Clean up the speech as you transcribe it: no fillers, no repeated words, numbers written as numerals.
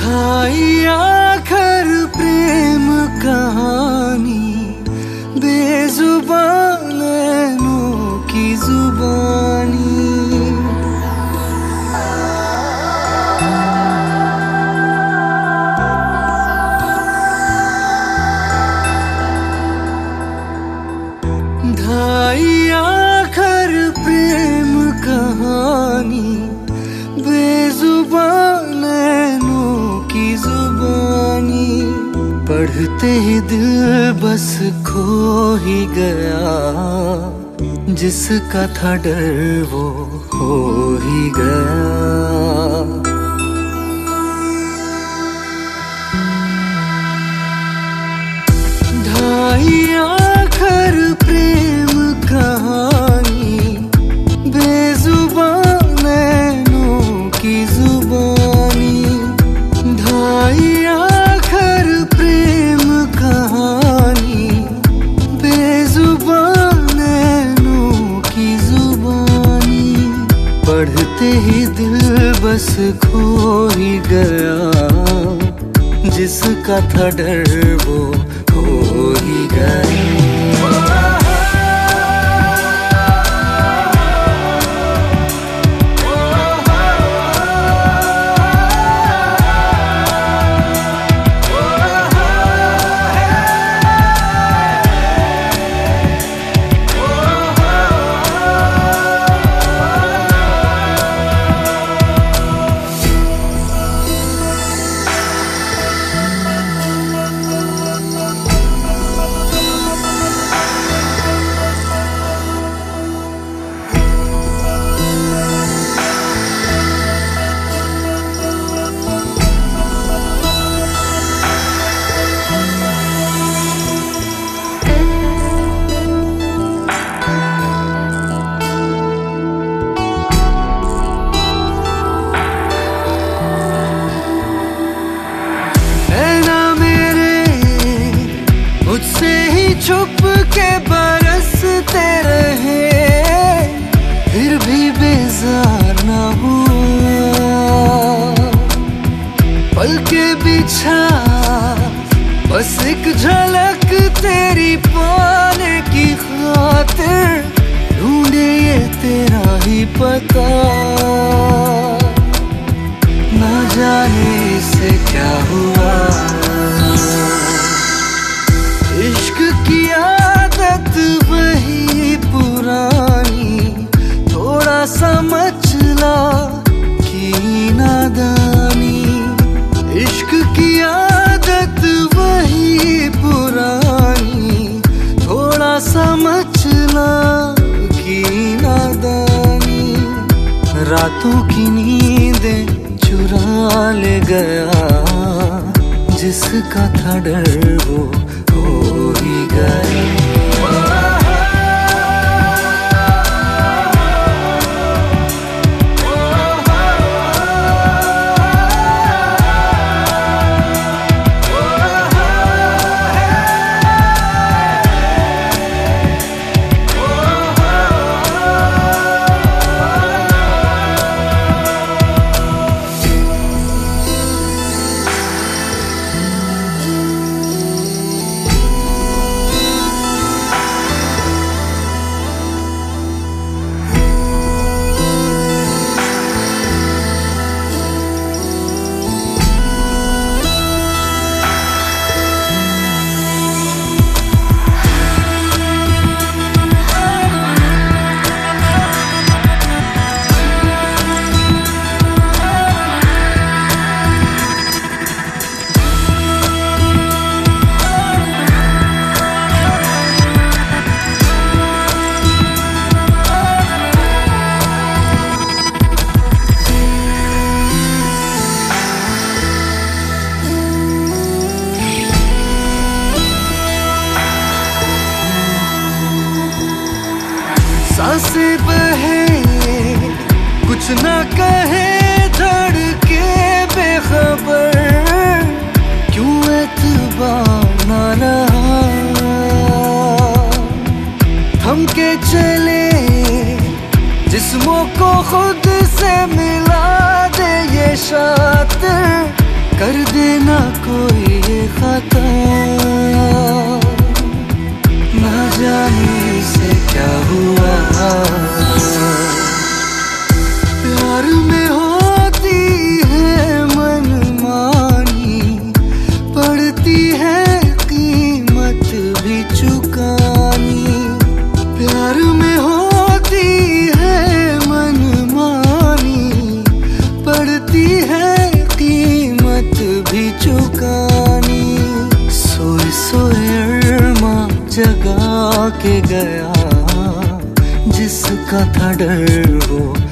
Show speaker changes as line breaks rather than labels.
ढाई आखर प्रेम कहानी, बेजुबान नैनों की जुबानी। ढाई आखर प्रेम कहानी, बेजुबान नैनों की जुबानी। पढ़ते ही दिल बस खो ही गया, जिसका था डर वो हो ही गया। ढाई आखर प्रेम कहानी, बेजुबान नैनों की जुबानी। ढाई आखर प्रेम कहानी, बेजुबान नैनों की जुबानी। पढ़ते ही दिल बस खो ही गया, जिसका था डर वो हो ही गया। मुझसे ही छुप के बरसते रहे, फिर भी बेजार ना हुआ। पलके बिछा बस एक झलक तेरी पाने की खातिर, ढूंढे ये तेरा ही पता। ना जाने इसे क्या हुआ, इश्क की आदत वही पुरानी। थोड़ा समझ ला कि नादानी, इश्क की आदत वही पुरानी। थोड़ा समझ ला कि नादानी। रातों की नींदें चुरा ले गया, जिसका था डर वो हो ही गया। सांसें बहे कुछ न कहे, धड़के बेखबर। क्यों एतबार न रहा, थम के चले जिस्मों को खुद से मिला दे ये शातिर। कर देना कोई ये खता, ना जाने से क्या हुआ। प्यार में होती है मनमानी, पड़ती है कीमत भी चुकानी। प्यार में होती है मनमानी, पड़ती है कीमत भी चुकानी। सोए सोए अरमा जगा के गया, जिसका था डर वो